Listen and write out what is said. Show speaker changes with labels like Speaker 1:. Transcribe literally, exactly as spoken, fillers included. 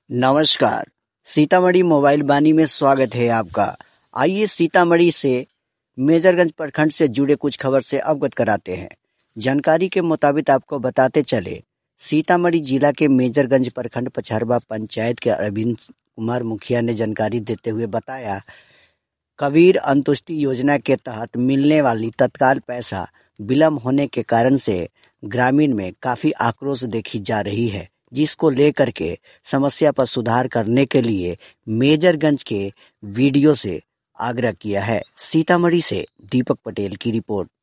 Speaker 1: नमस्कार। सीतामढ़ी मोबाइल बानी में स्वागत है आपका। आइए सीतामढ़ी से मेजरगंज प्रखंड से जुड़े कुछ खबर से अवगत कराते हैं। जानकारी के मुताबिक आपको बताते चले, सीतामढ़ी जिला के मेजरगंज प्रखंड पचहरवा पंचायत के अरविंद कुमार मुखिया ने जानकारी देते हुए बताया, कबीर अंतुष्टि योजना के तहत मिलने वाली तत्काल पैसा विलम्ब होने के कारण से ग्रामीण में काफी आक्रोश देखी जा रही है, जिसको लेकर के समस्या पर सुधार करने के लिए मेजरगंज के वीडियो से आग्रह किया है। सीतामढ़ी से दीपक पटेल की रिपोर्ट।